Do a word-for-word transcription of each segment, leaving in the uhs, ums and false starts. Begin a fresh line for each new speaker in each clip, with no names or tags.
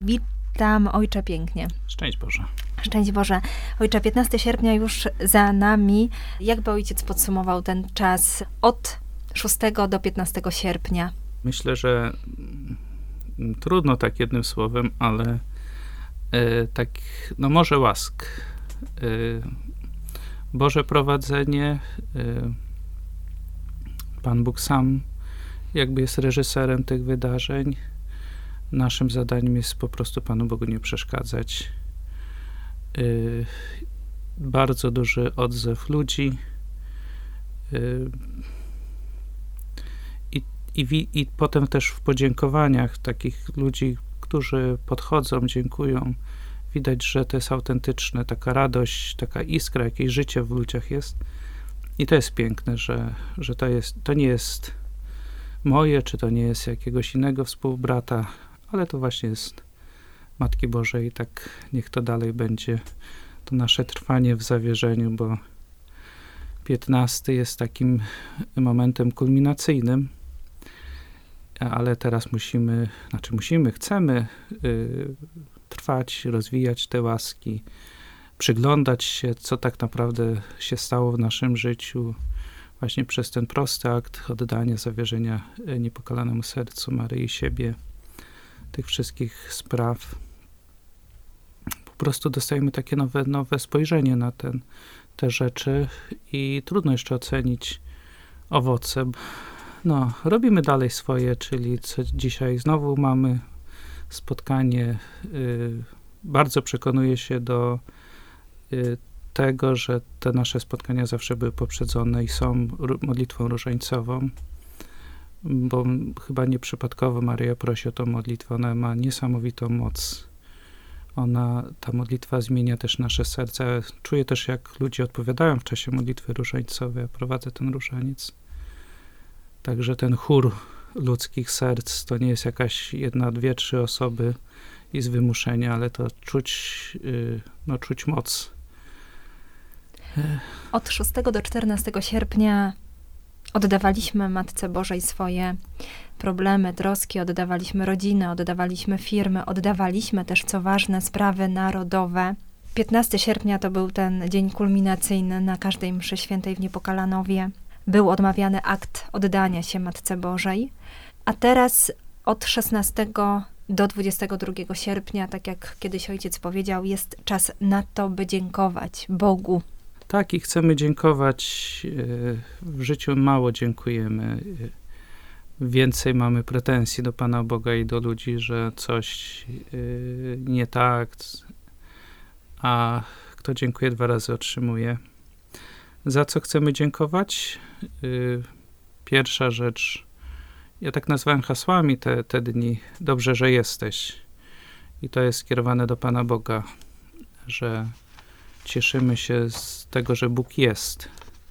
Witam, Ojcze, pięknie.
Szczęść Boże.
Szczęść Boże. Ojcze, piętnastego sierpnia już za nami. Jakby ojciec podsumował ten czas od szóstego do piętnastego sierpnia?
Myślę, że trudno tak jednym słowem, ale y, tak, no może łask. Y, Boże prowadzenie. Y, Pan Bóg sam jakby jest reżyserem tych wydarzeń. Naszym zadaniem jest po prostu Panu Bogu nie przeszkadzać. Yy, bardzo duży odzew ludzi. Yy, i, i, I potem też w podziękowaniach takich ludzi, którzy podchodzą, dziękują, widać, że to jest autentyczne, taka radość, taka iskra, jakieś życie w ludziach jest. I to jest piękne, że, że to, jest, to nie jest moje, czy to nie jest jakiegoś innego współbrata, ale to właśnie jest Matki Bożej. Tak niech to dalej będzie, to nasze trwanie w zawierzeniu, bo piętnasty jest takim momentem kulminacyjnym, ale teraz musimy, znaczy musimy, chcemy y, trwać, rozwijać te łaski, przyglądać się, co tak naprawdę się stało w naszym życiu, właśnie przez ten prosty akt oddania, zawierzenia niepokalanemu sercu Maryi siebie, tych wszystkich spraw. Po prostu dostajemy takie nowe, nowe spojrzenie na ten, te rzeczy i trudno jeszcze ocenić owoce. No, robimy dalej swoje, czyli co dzisiaj znowu mamy spotkanie. Yy, bardzo przekonuję się do yy, tego, że te nasze spotkania zawsze były poprzedzone i są modlitwą różańcową, bo chyba nieprzypadkowo Maryja prosi o tą modlitwę. Ona ma niesamowitą moc. Ona, ta modlitwa zmienia też nasze serca. Czuję też, jak ludzie odpowiadają w czasie modlitwy różańcowej. Ja prowadzę ten różaniec. Także ten chór ludzkich serc to nie jest jakaś jedna, dwie, trzy osoby i z wymuszenia, ale to czuć, no, czuć moc.
Od szóstego do czternastego sierpnia oddawaliśmy Matce Bożej swoje problemy, troski, oddawaliśmy rodzinę, oddawaliśmy firmy, oddawaliśmy też, co ważne, sprawy narodowe. piętnastego sierpnia to był ten dzień kulminacyjny na każdej mszy świętej w Niepokalanowie. Był odmawiany akt oddania się Matce Bożej. A teraz od szesnastego do dwudziestego drugiego sierpnia, tak jak kiedyś ojciec powiedział, jest czas na to, by dziękować Bogu.
Tak, i chcemy dziękować. W życiu mało dziękujemy. Więcej mamy pretensji do Pana Boga i do ludzi, że coś nie tak, a kto dziękuje, dwa razy otrzymuje. Za co chcemy dziękować? Pierwsza rzecz, ja tak nazwałem hasłami te, te dni, dobrze, że jesteś. I to jest skierowane do Pana Boga, że cieszymy się z tego, że Bóg jest.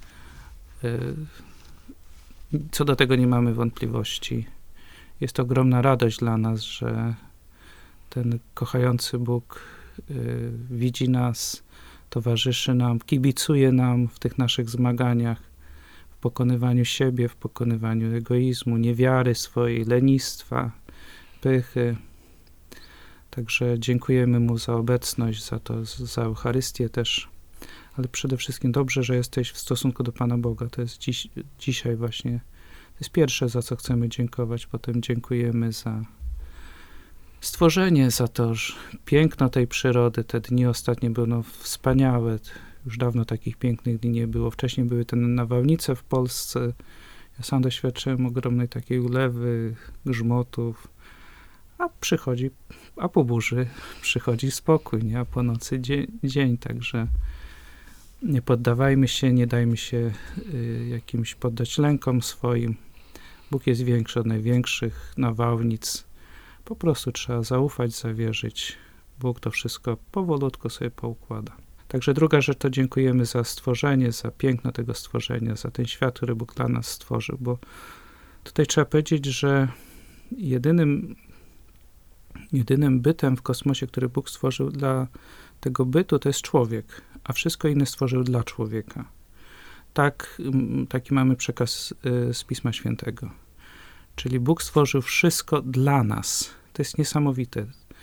Co do tego nie mamy wątpliwości. Jest to ogromna radość dla nas, że ten kochający Bóg widzi nas, towarzyszy nam, kibicuje nam w tych naszych zmaganiach, w pokonywaniu siebie, w pokonywaniu egoizmu, niewiary swojej, lenistwa, pychy. Także dziękujemy Mu za obecność, za to, za Eucharystię też, ale przede wszystkim dobrze, że jesteś w stosunku do Pana Boga. To jest dziś, dzisiaj właśnie, to jest pierwsze, za co chcemy dziękować. Potem dziękujemy za stworzenie, za to, że piękno tej przyrody. Te dni ostatnie były no, wspaniałe. Już dawno takich pięknych dni nie było. Wcześniej były te nawałnice w Polsce. Ja sam doświadczyłem ogromnej takiej ulewy, grzmotów, a przychodzi, a po burzy przychodzi spokój, nie? A po nocy dzień, dzień. Także nie poddawajmy się, nie dajmy się y, jakimś poddać lękom swoim. Bóg jest większy od największych nawałnic. Po prostu trzeba zaufać, zawierzyć. Bóg to wszystko powolutku sobie poukłada. Także druga rzecz to dziękujemy za stworzenie, za piękno tego stworzenia, za ten świat, który Bóg dla nas stworzył, bo tutaj trzeba powiedzieć, że jedynym Jedynym bytem w kosmosie, który Bóg stworzył dla tego bytu, to jest człowiek, a wszystko inne stworzył dla człowieka. Tak, taki mamy przekaz z Pisma Świętego. Czyli Bóg stworzył wszystko dla nas. To jest niesamowite.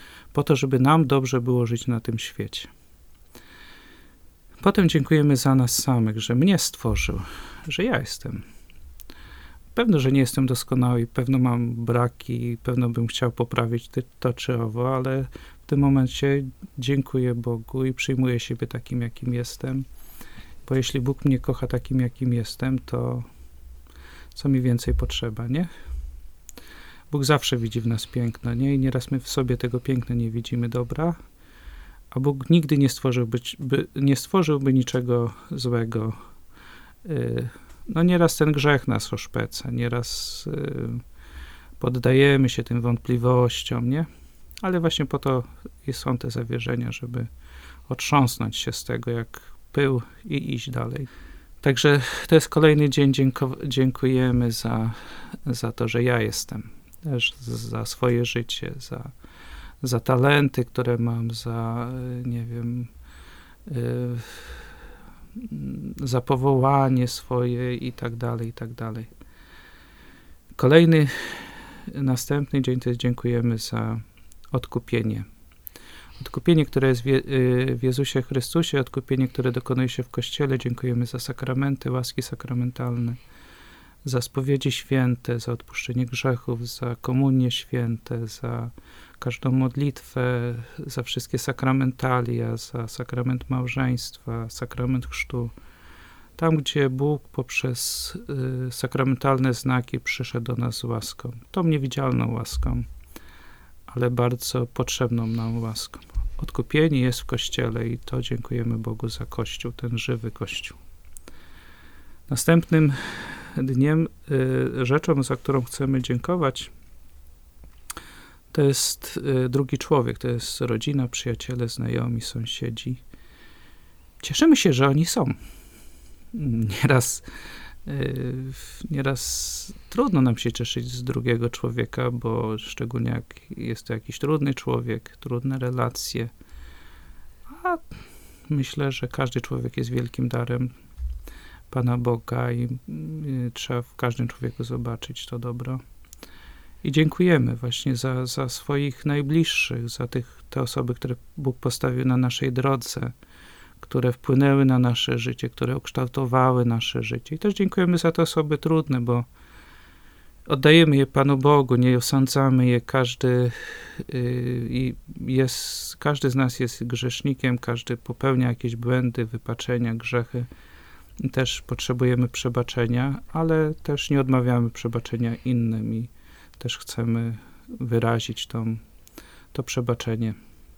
po to, żeby nam dobrze było żyć na tym świecie. Potem dziękujemy za nas samych, że mnie stworzył, że ja jestem. Pewno, że nie jestem doskonały i pewno mam braki, pewno bym chciał poprawić to czy owo, ale w tym momencie dziękuję Bogu i przyjmuję siebie takim, jakim jestem. Bo jeśli Bóg mnie kocha takim, jakim jestem, to co mi więcej potrzeba, nie? Bóg zawsze widzi w nas piękno, nie? I nieraz my w sobie tego piękna nie widzimy dobra, a Bóg nigdy nie stworzyłby, by, nie stworzyłby niczego złego. Yy, no nieraz ten grzech nas oszpeca, nieraz yy, poddajemy się tym wątpliwościom, nie? Ale właśnie po to są te zawierzenia, żeby otrząsnąć się z tego jak pył i iść dalej. Także to jest kolejny dzień, dzięko- dziękujemy za, za to, że ja jestem, też za swoje życie, za, za talenty, które mam, za, nie wiem, yy, za powołanie swoje i tak dalej, i tak dalej. Kolejny, następny dzień to jest dziękujemy za odkupienie. Odkupienie, które jest w Jezusie Chrystusie, odkupienie, które dokonuje się w Kościele. Dziękujemy za sakramenty, łaski sakramentalne, za spowiedzi święte, za odpuszczenie grzechów, za komunie święte, za każdą modlitwę, za wszystkie sakramentalia, za sakrament małżeństwa, sakrament chrztu. Tam, gdzie Bóg poprzez y, sakramentalne znaki przyszedł do nas z łaską. Tą niewidzialną łaską, ale bardzo potrzebną nam łaską. Odkupienie jest w Kościele i to dziękujemy Bogu za Kościół, ten żywy Kościół. Następnym dniem, y, rzeczą, za którą chcemy dziękować, to jest y, drugi człowiek, to jest rodzina, przyjaciele, znajomi, sąsiedzi. Cieszymy się, że oni są. Nieraz, y, nieraz trudno nam się cieszyć z drugiego człowieka, bo szczególnie jak jest to jakiś trudny człowiek, trudne relacje. A myślę, że każdy człowiek jest wielkim darem Pana Boga i y, trzeba w każdym człowieku zobaczyć to dobro. I dziękujemy właśnie za, za swoich najbliższych, za tych, te osoby, które Bóg postawił na naszej drodze, które wpłynęły na nasze życie, które ukształtowały nasze życie. I też dziękujemy za te osoby trudne, bo oddajemy je Panu Bogu, nie osądzamy je. Każdy, yy, jest, każdy z nas jest grzesznikiem, każdy popełnia jakieś błędy, wypaczenia, grzechy. I też potrzebujemy przebaczenia, ale też nie odmawiamy przebaczenia innym i też chcemy wyrazić tą, to przebaczenie.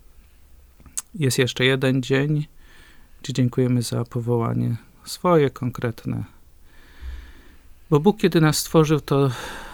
Jest jeszcze jeden dzień, gdzie dziękujemy za powołanie swoje, konkretne. Bo Bóg, kiedy nas stworzył, to,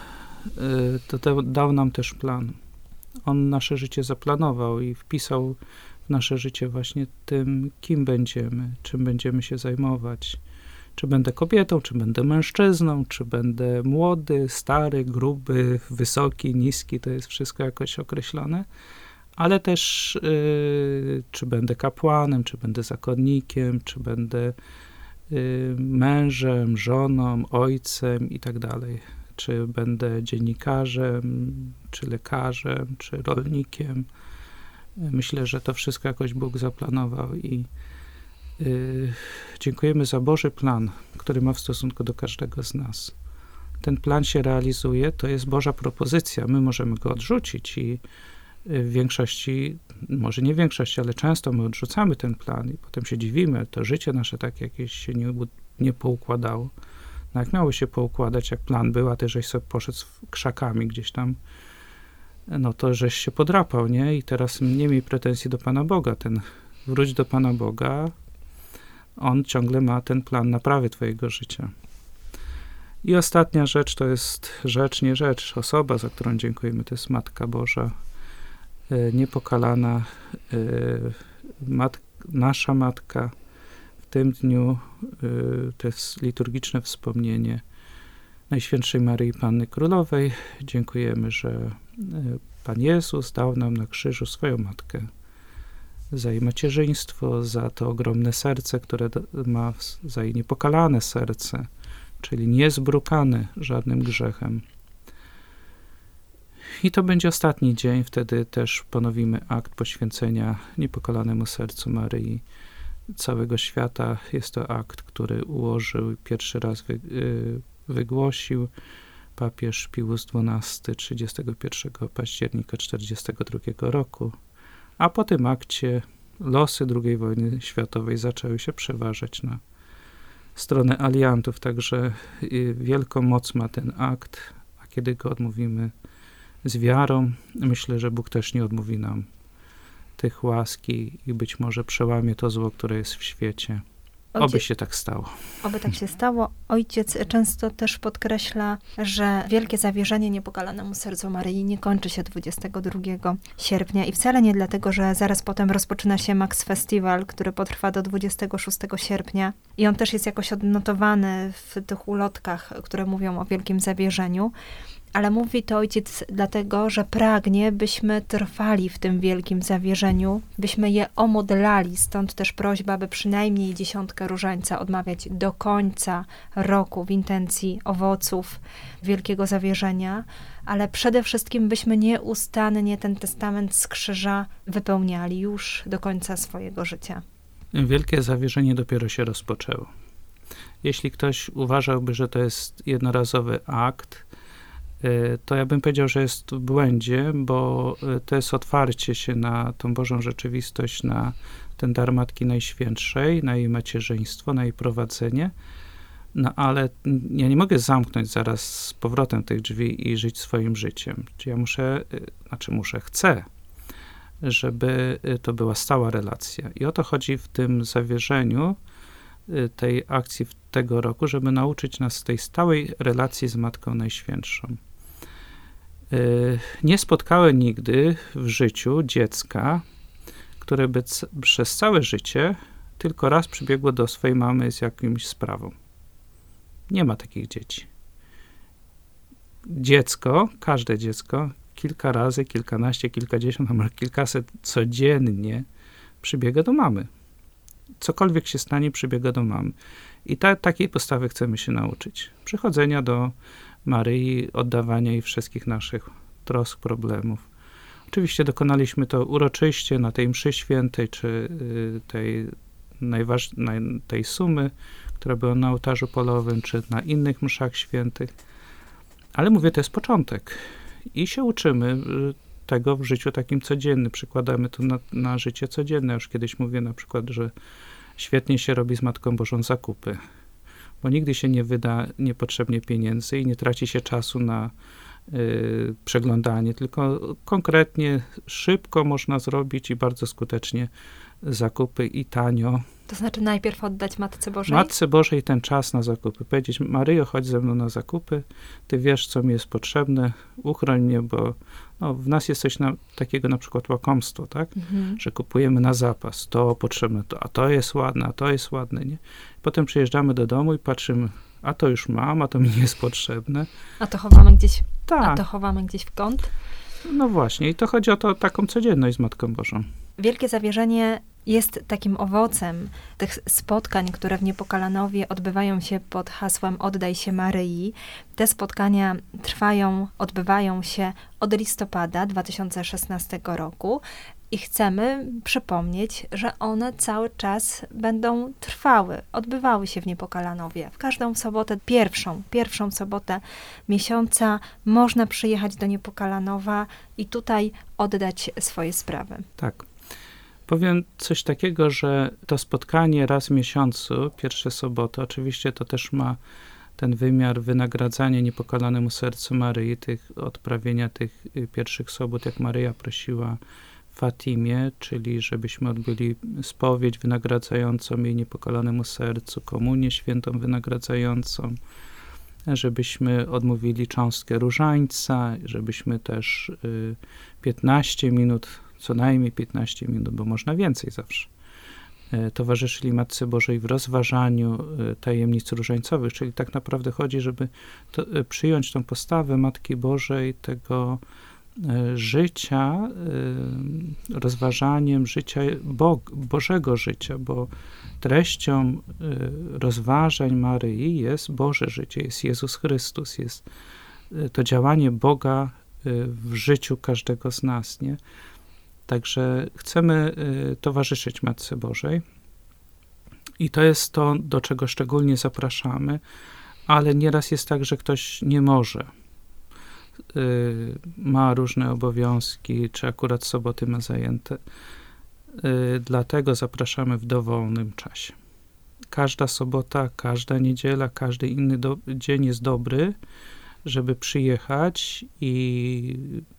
to dał nam też plan. On nasze życie zaplanował i wpisał w nasze życie właśnie tym, kim będziemy, czym będziemy się zajmować. Czy będę kobietą, czy będę mężczyzną, czy będę młody, stary, gruby, wysoki, niski, to jest wszystko jakoś określone. Ale też yy, czy będę kapłanem, czy będę zakonnikiem, czy będę yy, mężem, żoną, ojcem i tak dalej. Czy będę dziennikarzem, czy lekarzem, czy rolnikiem. Myślę, że to wszystko jakoś Bóg zaplanował i yy, dziękujemy za Boży plan, który ma w stosunku do każdego z nas. Ten plan się realizuje, to jest Boża propozycja. My możemy go odrzucić i w większości, może nie większości, ale często my odrzucamy ten plan i potem się dziwimy, to życie nasze tak jakieś się nie, nie poukładało. No jak miało się poukładać, jak plan był, a ty żeś sobie poszedł krzakami gdzieś tam, no to żeś się podrapał, nie? I teraz nie miej pretensji do Pana Boga. Ten, wróć do Pana Boga, On ciągle ma ten plan naprawy twojego życia. I ostatnia rzecz to jest rzecz, nie rzecz, osoba, za którą dziękujemy, to jest Matka Boża, niepokalana, mat, nasza Matka. W tym dniu to jest liturgiczne wspomnienie Najświętszej Maryi Panny Królowej. Dziękujemy, że Pan Jezus dał nam na krzyżu swoją Matkę za jej macierzyństwo, za to ogromne serce, które ma, za jej niepokalane serce, czyli niezbrukane żadnym grzechem. I to będzie ostatni dzień, wtedy też ponowimy akt poświęcenia Niepokalanemu Sercu Maryi całego świata. Jest to akt, który ułożył, pierwszy raz wy, y, wygłosił papież Pius dwunasty trzydziestego pierwszego października czterdziestego drugiego roku, a po tym akcie losy drugiej wojny światowej zaczęły się przeważać na stronę aliantów, także y, wielką moc ma ten akt, a kiedy go odmówimy z wiarą, myślę, że Bóg też nie odmówi nam tych łaski i być może przełamie to zło, które jest w świecie.
Ojciec,
Oby się tak stało.
Oby tak się stało. Ojciec często też podkreśla, że wielkie zawierzenie Niepokalanemu Sercu Maryi nie kończy się dwudziestego drugiego sierpnia i wcale nie dlatego, że zaraz potem rozpoczyna się Max Festival, który potrwa do dwudziestego szóstego sierpnia i on też jest jakoś odnotowany w tych ulotkach, które mówią o wielkim zawierzeniu. Ale mówi to ojciec dlatego, że pragnie, byśmy trwali w tym wielkim zawierzeniu, byśmy je omodlali. Stąd też prośba, by przynajmniej dziesiątkę różańca odmawiać do końca roku w intencji owoców wielkiego zawierzenia, ale przede wszystkim byśmy nieustannie ten testament z krzyża wypełniali już do końca swojego życia.
Wielkie zawierzenie dopiero się rozpoczęło. Jeśli ktoś uważałby, że to jest jednorazowy akt, to ja bym powiedział, że jest w błędzie, bo to jest otwarcie się na tą Bożą rzeczywistość, na ten dar Matki Najświętszej, na jej macierzyństwo, na jej prowadzenie. No ale ja nie mogę zamknąć zaraz z powrotem tych drzwi i żyć swoim życiem. Czy ja muszę, znaczy muszę, chcę, żeby to była stała relacja. I o to chodzi w tym zawierzeniu tej akcji tego roku, żeby nauczyć nas tej stałej relacji z Matką Najświętszą. Nie spotkałem nigdy w życiu dziecka, które by c- przez całe życie tylko raz przybiegło do swojej mamy z jakimś sprawą. Nie ma takich dzieci. Dziecko, każde dziecko, kilka razy, kilkanaście, kilkadziesiąt, a może kilkaset codziennie przybiega do mamy. Cokolwiek się stanie, przybiega do mamy. I ta, takiej postawy chcemy się nauczyć. Przychodzenia do Maryi, oddawania jej wszystkich naszych trosk, problemów. Oczywiście dokonaliśmy to uroczyście na tej mszy świętej, czy y, tej, najważ, naj, tej sumy, która była na ołtarzu polowym, czy na innych mszach świętych. Ale mówię, to jest początek. I się uczymy y, tego w życiu takim codziennym. Przykładamy to na, na życie codzienne. Już kiedyś mówię na przykład, że świetnie się robi z Matką Bożą zakupy, bo nigdy się nie wyda niepotrzebnie pieniędzy i nie traci się czasu na y, przeglądanie, tylko konkretnie, szybko można zrobić i bardzo skutecznie zakupy i tanio.
To znaczy najpierw oddać Matce Bożej?
Matce Bożej ten czas na zakupy. Powiedzieć: Maryjo, chodź ze mną na zakupy, ty wiesz, co mi jest potrzebne, uchroń mnie, bo no, w nas jest coś na, takiego na przykład łakomstwo, tak? Mhm. Że kupujemy na zapas, to potrzebne, to, a to jest ładne, a to jest ładne, nie? Potem przyjeżdżamy do domu i patrzymy, a to już mam, a to mi nie jest potrzebne.
A to chowamy gdzieś,
tak.
A to chowamy gdzieś w kąt?
No właśnie, i to chodzi o to, taką codzienność z Matką Bożą.
Wielkie zawierzenie jest takim owocem tych spotkań, które w Niepokalanowie odbywają się pod hasłem Oddaj się Maryi. Te spotkania trwają, odbywają się od listopada dwa tysiące szesnastego roku i chcemy przypomnieć, że one cały czas będą trwały, odbywały się w Niepokalanowie. W każdą sobotę, pierwszą, pierwszą sobotę miesiąca można przyjechać do Niepokalanowa i tutaj oddać swoje sprawy.
Tak. Powiem coś takiego, że to spotkanie raz w miesiącu, pierwsze soboty, oczywiście to też ma ten wymiar wynagradzania Niepokalanemu Sercu Maryi, tych odprawienia tych pierwszych sobot, jak Maryja prosiła w Fatimie, czyli żebyśmy odbyli spowiedź wynagradzającą jej Niepokalanemu Sercu, komunię świętą wynagradzającą, żebyśmy odmówili cząstkę różańca, żebyśmy też y, piętnaście minut, co najmniej piętnaście minut, bo można więcej zawsze, y, towarzyszyli Matce Bożej w rozważaniu y, tajemnic różańcowych, czyli tak naprawdę chodzi, żeby to, y, przyjąć tą postawę Matki Bożej, tego y, życia, y, rozważaniem życia, Bo, Bożego życia, bo treścią y, rozważań Maryi jest Boże życie, jest Jezus Chrystus, jest y, to działanie Boga w życiu każdego z nas, nie? Także chcemy towarzyszyć Matce Bożej i to jest to, do czego szczególnie zapraszamy, ale nieraz jest tak, że ktoś nie może. Ma różne obowiązki, czy akurat soboty ma zajęte. Dlatego zapraszamy w dowolnym czasie. Każda sobota, każda niedziela, każdy inny do, dzień jest dobry, żeby przyjechać i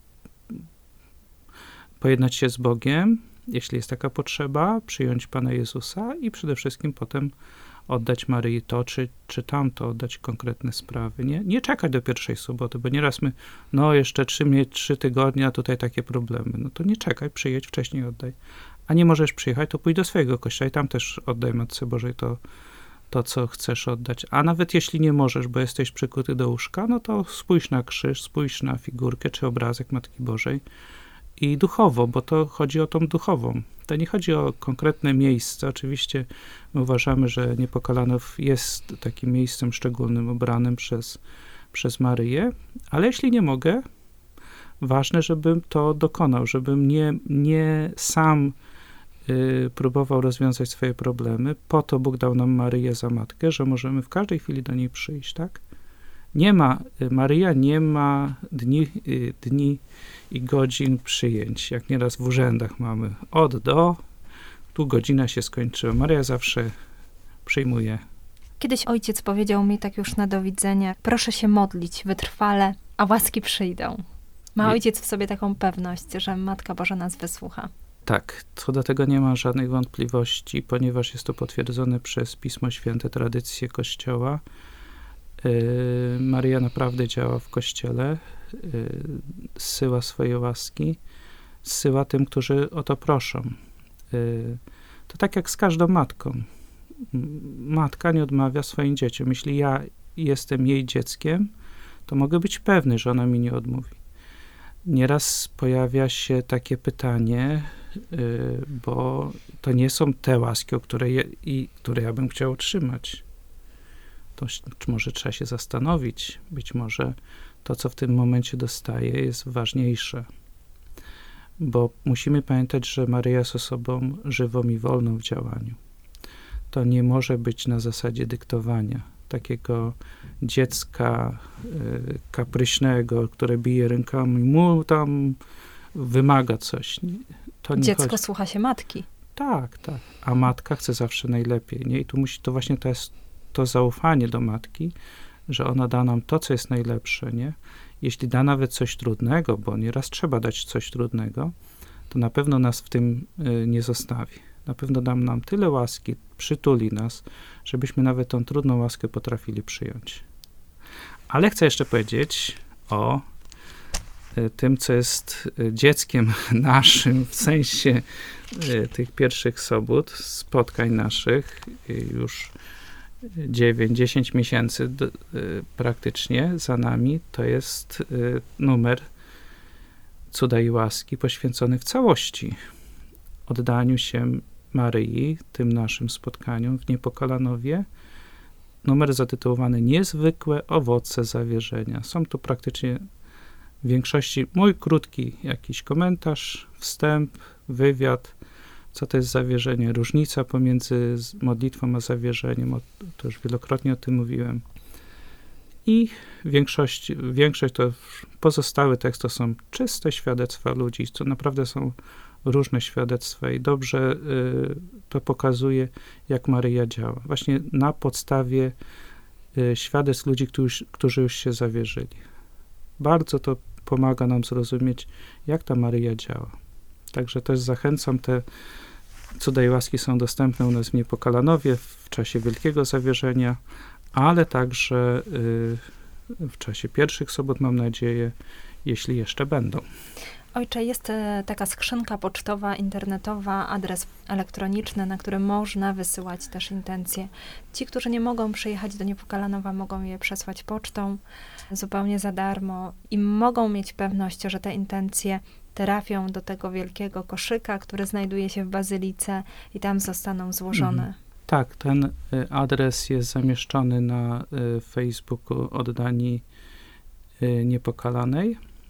pojednać się z Bogiem, jeśli jest taka potrzeba, przyjąć Pana Jezusa i przede wszystkim potem oddać Maryi to, czy, czy tamto, oddać konkretne sprawy. Nie, nie czekać do pierwszej soboty, bo nieraz my, no jeszcze trzy, trzy tygodnie, a tutaj takie problemy. No to nie czekaj, przyjedź, wcześniej oddaj. A nie możesz przyjechać, to pójdź do swojego kościoła i tam też oddaj Matce Bożej to, to, co chcesz oddać. A nawet jeśli nie możesz, bo jesteś przykuty do łóżka, no to spójrz na krzyż, spójrz na figurkę czy obrazek Matki Bożej i duchowo, bo to chodzi o tą duchową. To nie chodzi o konkretne miejsce. Oczywiście my uważamy, że Niepokalanów jest takim miejscem szczególnym, obranym przez, przez Maryję, ale jeśli nie mogę, ważne, żebym to dokonał, żebym nie, nie sam y, próbował rozwiązać swoje problemy. Po to Bóg dał nam Maryję za matkę, że możemy w każdej chwili do niej przyjść, tak? Nie ma, Maryja nie ma dni, y, dni i godzin przyjęć, jak nieraz w urzędach mamy od do, tu godzina się skończyła. Maryja zawsze przyjmuje.
Kiedyś ojciec powiedział mi tak już na do widzenia, proszę się modlić wytrwale, a łaski przyjdą. Ma ojciec w sobie taką pewność, że Matka Boża nas wysłucha.
Tak, co do tego nie ma żadnych wątpliwości, ponieważ jest to potwierdzone przez Pismo Święte, tradycję Kościoła. Yy, Maryja naprawdę działa w Kościele, yy, zsyła swoje łaski, zsyła tym, którzy o to proszą. Yy, to tak jak z każdą matką. Matka nie odmawia swoim dzieciom. Jeśli ja jestem jej dzieckiem, to mogę być pewny, że ona mi nie odmówi. Nieraz pojawia się takie pytanie, yy, bo to nie są te łaski, o które, je, i, które ja bym chciał otrzymać. To czy może trzeba się zastanowić. Być może to, co w tym momencie dostaję, jest ważniejsze. Bo musimy pamiętać, że Maryja jest osobą żywą i wolną w działaniu. To nie może być na zasadzie dyktowania. Takiego dziecka y, kapryśnego, które bije rękami, mu tam wymaga coś. To nie
Dziecko
chodzi.
słucha się matki.
Tak, tak. A matka chce zawsze najlepiej. Nie? I tu musi, to właśnie to jest to zaufanie do matki, że ona da nam to, co jest najlepsze. Nie? Jeśli da nawet coś trudnego, bo nieraz trzeba dać coś trudnego, to na pewno nas w tym y, nie zostawi. Na pewno da nam tyle łaski, przytuli nas, żebyśmy nawet tą trudną łaskę potrafili przyjąć. Ale chcę jeszcze powiedzieć o y, tym, co jest y, dzieckiem naszym, w sensie y, tych pierwszych sobót, spotkań naszych, y, już dziewięć dziesięć miesięcy d, y, praktycznie za nami, to jest y, numer Cuda i Łaski poświęcony w całości oddaniu się Maryi, tym naszym spotkaniom w Niepokalanowie. Numer zatytułowany Niezwykłe owoce zawierzenia. Są tu praktycznie w większości mój krótki jakiś komentarz, wstęp, wywiad, co to jest zawierzenie, różnica pomiędzy modlitwą a zawierzeniem, to już wielokrotnie o tym mówiłem. I większość, większość to pozostałe teksty są czyste świadectwa ludzi, to naprawdę są różne świadectwa i dobrze y, to pokazuje, jak Maryja działa. Właśnie na podstawie y, świadectw ludzi, którzy, którzy już się zawierzyli. Bardzo to pomaga nam zrozumieć, jak ta Maryja działa. Także też zachęcam, te Cuda i Łaski są dostępne u nas w Niepokalanowie w czasie Wielkiego Zawierzenia, ale także y, w czasie pierwszych sobot, mam nadzieję, jeśli jeszcze będą.
Ojcze, jest taka skrzynka pocztowa, internetowa, adres elektroniczny, na który można wysyłać też intencje. Ci, którzy nie mogą przyjechać do Niepokalanowa, mogą je przesłać pocztą zupełnie za darmo i mogą mieć pewność, że te intencje trafią do tego wielkiego koszyka, który znajduje się w Bazylice i tam zostaną złożone. Mhm.
Tak, ten adres jest zamieszczony na Facebooku Oddani Niepokalanej.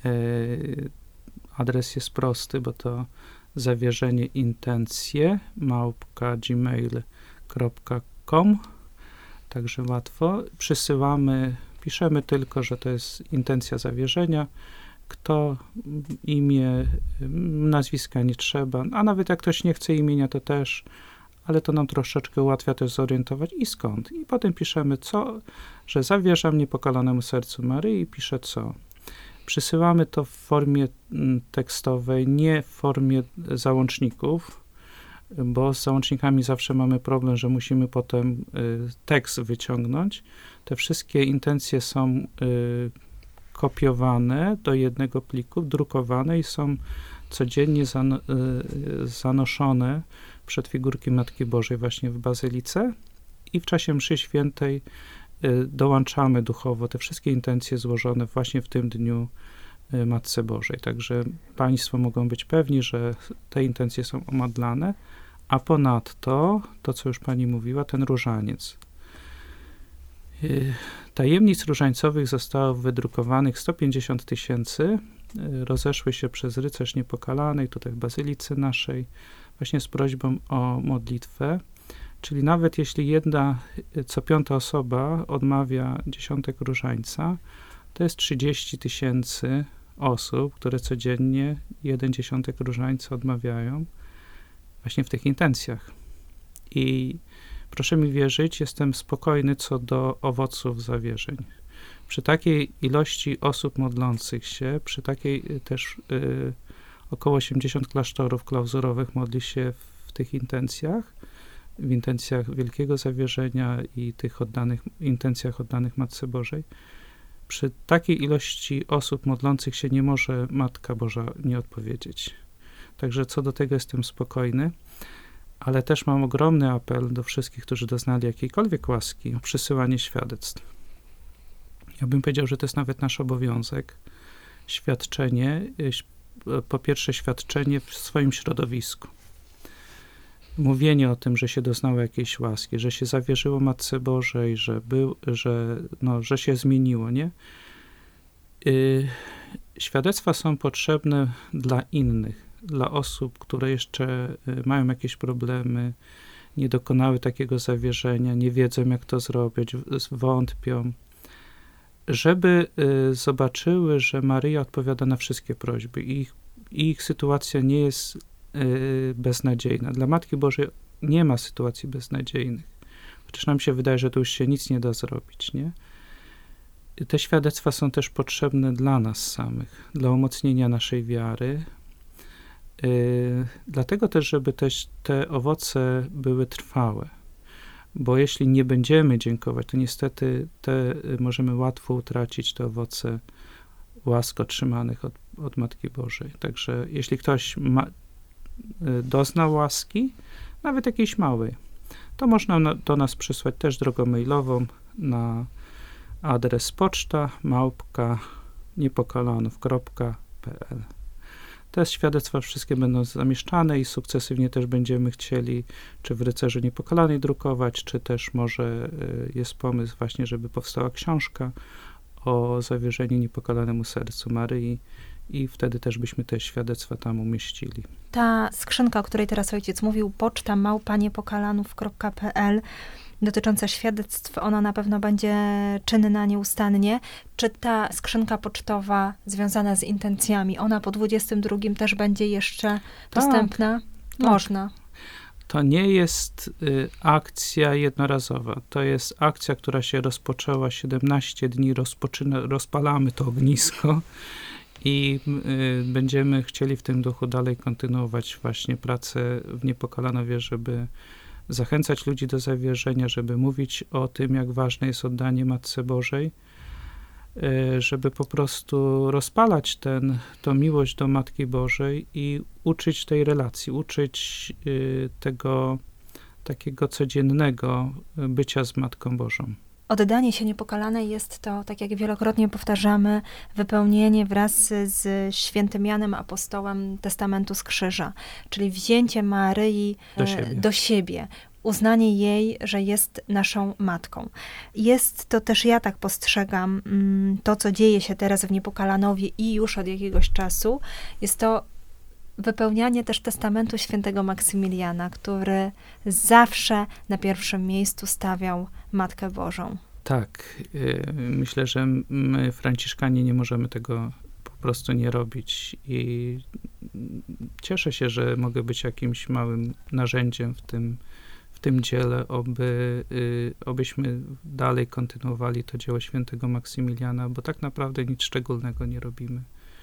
Adres jest prosty, bo to zawierzenie intencje małpka gmail kropka com. Także łatwo. Przysyłamy, piszemy tylko, że to jest intencja zawierzenia. Kto, imię, nazwiska nie trzeba, a nawet jak ktoś nie chce imienia, to też, ale to nam troszeczkę ułatwia też zorientować i skąd. I potem piszemy co, że zawierzam niepokalanemu sercu Maryi i piszę co. Przysyłamy to w formie tekstowej, nie w formie załączników, bo z załącznikami zawsze mamy problem, że musimy potem tekst wyciągnąć. Te wszystkie intencje są kopiowane do jednego pliku, drukowane i są codziennie zan- zanoszone przed figurki Matki Bożej właśnie w Bazylice i w czasie mszy świętej dołączamy duchowo te wszystkie intencje złożone właśnie w tym dniu Matce Bożej. Także Państwo mogą być pewni, że te intencje są omodlane, a ponadto, to co już Pani mówiła, ten różaniec. Tajemnic różańcowych zostało wydrukowanych sto pięćdziesiąt tysięcy, rozeszły się przez Rycerz Niepokalanej, tutaj w Bazylice naszej, właśnie z prośbą o modlitwę. Czyli nawet jeśli jedna, co piąta osoba odmawia dziesiątek różańca, to jest trzydzieści tysięcy osób, które codziennie jeden dziesiątek różańca odmawiają właśnie w tych intencjach. I proszę mi wierzyć, jestem spokojny co do owoców zawierzeń. Przy takiej ilości osób modlących się, przy takiej też y, około osiemdziesiąt klasztorów klauzurowych modli się w tych intencjach, w intencjach Wielkiego Zawierzenia i tych oddanych, intencjach oddanych Matce Bożej. Przy takiej ilości osób modlących się nie może Matka Boża nie odpowiedzieć. Także co do tego jestem spokojny, ale też mam ogromny apel do wszystkich, którzy doznali jakiejkolwiek łaski o przysyłanie świadectw. Ja bym powiedział, że to jest nawet nasz obowiązek. Świadczenie, po pierwsze świadczenie w swoim środowisku. Mówienie o tym, że się doznało jakiejś łaski, że się zawierzyło Matce Bożej, że, był, że, no, że się zmieniło, nie? Yy, świadectwa są potrzebne dla innych, dla osób, które jeszcze mają jakieś problemy, nie dokonały takiego zawierzenia, nie wiedzą, jak to zrobić, wątpią, żeby y, zobaczyły, że Maryja odpowiada na wszystkie prośby i ich, ich sytuacja nie jest y, beznadziejna. Dla Matki Bożej nie ma sytuacji beznadziejnych, chociaż nam się wydaje, że tu już się nic nie da zrobić, nie? Te świadectwa są też potrzebne dla nas samych, dla umocnienia naszej wiary, y, dlatego też, żeby też te owoce były trwałe. Bo jeśli nie będziemy dziękować, to niestety te możemy łatwo utracić te owoce łask otrzymanych od, od Matki Bożej. Także jeśli ktoś ma, dozna łaski, nawet jakiejś małej, to można na, do nas przysłać też drogą mailową na adres poczta małpka niepokalanów kropka p l. Te świadectwa wszystkie będą zamieszczane i sukcesywnie też będziemy chcieli, czy w Rycerzu Niepokalanej drukować, czy też może jest pomysł właśnie, żeby powstała książka o zawierzeniu niepokalanemu sercu Maryi i wtedy też byśmy te świadectwa tam umieścili.
Ta skrzynka, o której teraz ojciec mówił, poczta małpa niepokalanów kropka p l, dotycząca świadectw, ona na pewno będzie czynna nieustannie. Czy ta skrzynka pocztowa związana z intencjami, ona po dwudziestym drugim też będzie jeszcze tak dostępna?
Tak.
Można.
To nie jest y, akcja jednorazowa. To jest akcja, która się rozpoczęła siedemnaście dni, rozpoczyna, rozpalamy to ognisko i y, będziemy chcieli w tym duchu dalej kontynuować właśnie pracę w Niepokalanowie, żeby zachęcać ludzi do zawierzenia, żeby mówić o tym, jak ważne jest oddanie Matce Bożej, żeby po prostu rozpalać ten, tą miłość do Matki Bożej i uczyć tej relacji, uczyć tego takiego codziennego bycia z Matką Bożą.
Oddanie się niepokalanej jest to, tak jak wielokrotnie powtarzamy, wypełnienie wraz z świętym Janem Apostołem testamentu z krzyża, czyli wzięcie Maryi
do siebie,
do siebie uznanie jej, że jest naszą matką. Jest to też, ja tak postrzegam, to, co dzieje się teraz w Niepokalanowie i już od jakiegoś czasu, jest to wypełnianie też testamentu świętego Maksymiliana, który zawsze na pierwszym miejscu stawiał Matkę Bożą.
Tak, myślę, że my, Franciszkanie, nie możemy tego po prostu nie robić i cieszę się, że mogę być jakimś małym narzędziem w tym, w tym dziele, oby, obyśmy dalej kontynuowali to dzieło świętego Maksymiliana, bo tak naprawdę nic szczególnego nie robimy.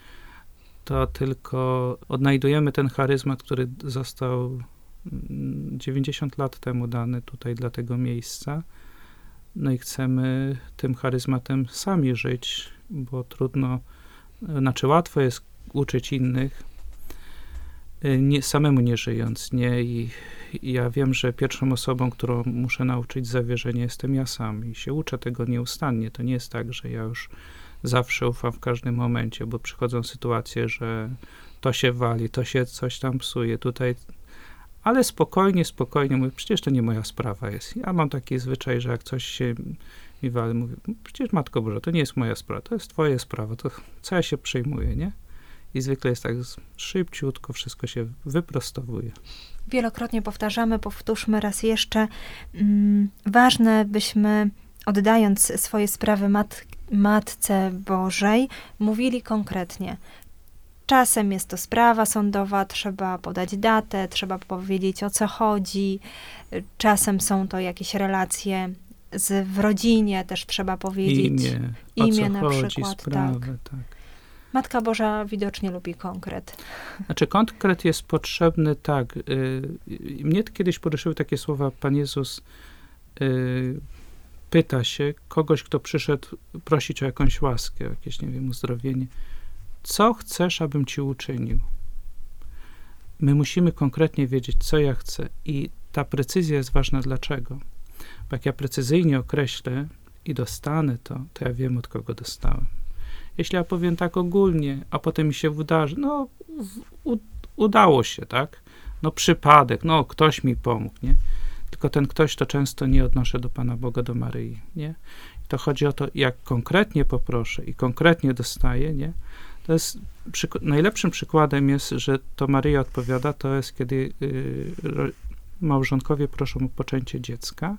To tylko odnajdujemy ten charyzmat, który został dziewięćdziesiąt lat temu dany tutaj dla tego miejsca. No i chcemy tym charyzmatem sami żyć, bo trudno, znaczy łatwo jest uczyć innych, nie, samemu nie żyjąc, nie? I, I ja wiem, że pierwszą osobą, którą muszę nauczyć zawierzenia, jestem ja sam i się uczę tego nieustannie. To nie jest tak, że ja już zawsze ufam w każdym momencie, bo przychodzą sytuacje, że to się wali, to się coś tam psuje, tutaj... Ale spokojnie, spokojnie, mówię, przecież to nie moja sprawa jest. Ja mam taki zwyczaj, że jak coś się mi wali, mówię, przecież Matko Boża, to nie jest moja sprawa, to jest twoja sprawa, to co ja się przejmuję, nie? I zwykle jest tak szybciutko, wszystko się wyprostowuje.
Wielokrotnie powtarzamy, powtórzmy raz jeszcze, mm, ważne, byśmy oddając swoje sprawy mat, Matce Bożej, mówili konkretnie. Czasem jest to sprawa sądowa, trzeba podać datę, trzeba powiedzieć, o co chodzi. Czasem są to jakieś relacje z, w rodzinie, też trzeba powiedzieć
imię,
imię
o co
na
chodzi,
przykład.
sprawę,
tak.
tak.
Matka Boża widocznie lubi konkret.
Znaczy konkret jest potrzebny, tak. Yy, mnie kiedyś poruszyły takie słowa, Pan Jezus yy, pyta się kogoś, kto przyszedł prosić o jakąś łaskę, jakieś, nie wiem, uzdrowienie. Co chcesz, abym ci uczynił? My musimy konkretnie wiedzieć, co ja chcę. I ta precyzja jest ważna. Dlaczego? Bo jak ja precyzyjnie określę i dostanę to, to ja wiem, od kogo dostałem. Jeśli ja powiem tak ogólnie, a potem mi się wydarzy, no u, udało się, tak? No przypadek, no ktoś mi pomógł, nie? Tylko ten ktoś to często nie odnoszę do Pana Boga, do Maryi, nie? I to chodzi o to, jak konkretnie poproszę i konkretnie dostaję, nie? To jest, przyk- najlepszym przykładem jest, że to Maryja odpowiada, to jest, kiedy yy, małżonkowie proszą o poczęcie dziecka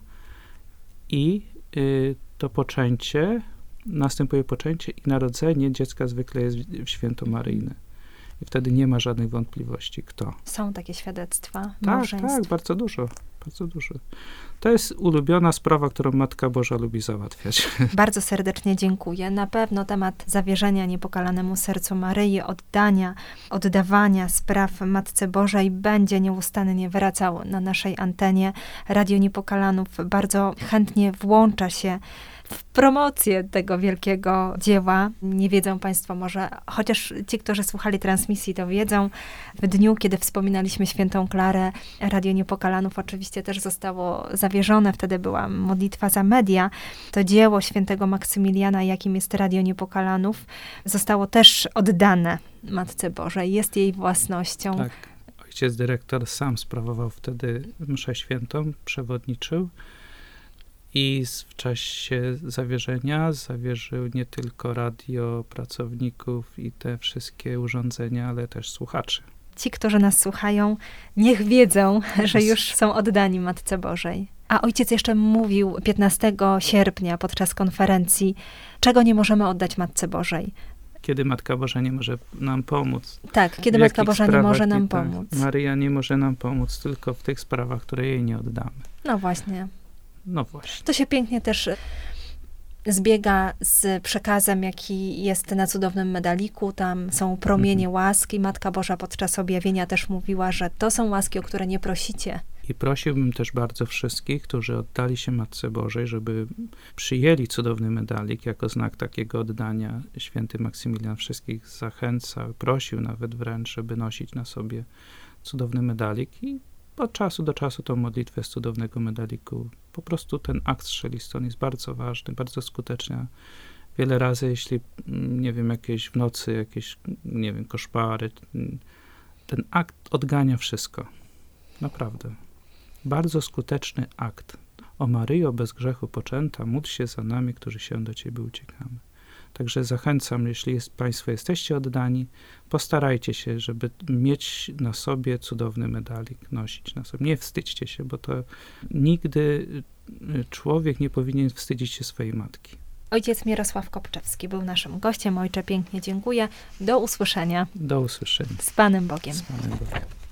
i yy, to poczęcie, następuje poczęcie i narodzenie dziecka zwykle jest w święto maryjne. I wtedy nie ma żadnych wątpliwości, kto.
Są takie świadectwa
tak,
małżeństw.
Tak, bardzo dużo, bardzo dużo. To jest ulubiona sprawa, którą Matka Boża lubi załatwiać.
Bardzo serdecznie dziękuję. Na pewno temat zawierzenia niepokalanemu sercu Maryi, oddania, oddawania spraw Matce Bożej będzie nieustannie wracał na naszej antenie. Radio Niepokalanów bardzo chętnie włącza się w promocję tego wielkiego dzieła. Nie wiedzą Państwo może, chociaż ci, którzy słuchali transmisji, to wiedzą. W dniu, kiedy wspominaliśmy świętą Klarę, Radio Niepokalanów oczywiście też zostało zawierzone. Wtedy była modlitwa za media. To dzieło świętego Maksymiliana, jakim jest Radio Niepokalanów, zostało też oddane Matce Bożej. Jest jej własnością.
Tak. Ojciec dyrektor sam sprawował wtedy mszę świętą, przewodniczył. I w czasie zawierzenia zawierzył nie tylko radio, pracowników i te wszystkie urządzenia, ale też słuchaczy.
Ci, którzy nas słuchają, niech wiedzą, że już są oddani Matce Bożej. A ojciec jeszcze mówił piętnastego sierpnia podczas konferencji, czego nie możemy oddać Matce Bożej.
Kiedy Matka Boża nie może nam pomóc.
Tak, kiedy Matka Boża nie może nam
tak,
pomóc.
Maryja nie może nam pomóc tylko w tych sprawach, które jej nie oddamy.
No właśnie.
No właśnie.
To się pięknie też zbiega z przekazem, jaki jest na cudownym medaliku. Tam są promienie mhm. łaski. Matka Boża podczas objawienia też mówiła, że to są łaski, o które nie prosicie.
I prosiłbym też bardzo wszystkich, którzy oddali się Matce Bożej, żeby przyjęli cudowny medalik jako znak takiego oddania. Święty Maksymilian wszystkich zachęcał, prosił nawet wręcz, żeby nosić na sobie cudowny medalik i od czasu do czasu tą modlitwę z cudownego medaliku. Po prostu ten akt strzelisty, on jest bardzo ważny, bardzo skuteczny. Wiele razy, jeśli, nie wiem, jakieś w nocy, jakieś, nie wiem, koszmary, ten akt odgania wszystko. Naprawdę. bardzo skuteczny akt. O Maryjo, bez grzechu poczęta, módl się za nami, którzy się do Ciebie uciekamy. Także zachęcam, jeśli jest, Państwo jesteście oddani, postarajcie się, żeby mieć na sobie cudowny medalik, nosić na sobie. Nie wstydźcie się, bo to nigdy człowiek nie powinien wstydzić się swojej matki.
Ojciec Mirosław Kopczewski był naszym gościem. Ojcze, pięknie dziękuję. Do usłyszenia.
Do usłyszenia.
Z Panem Bogiem.
Z Panem Bogiem.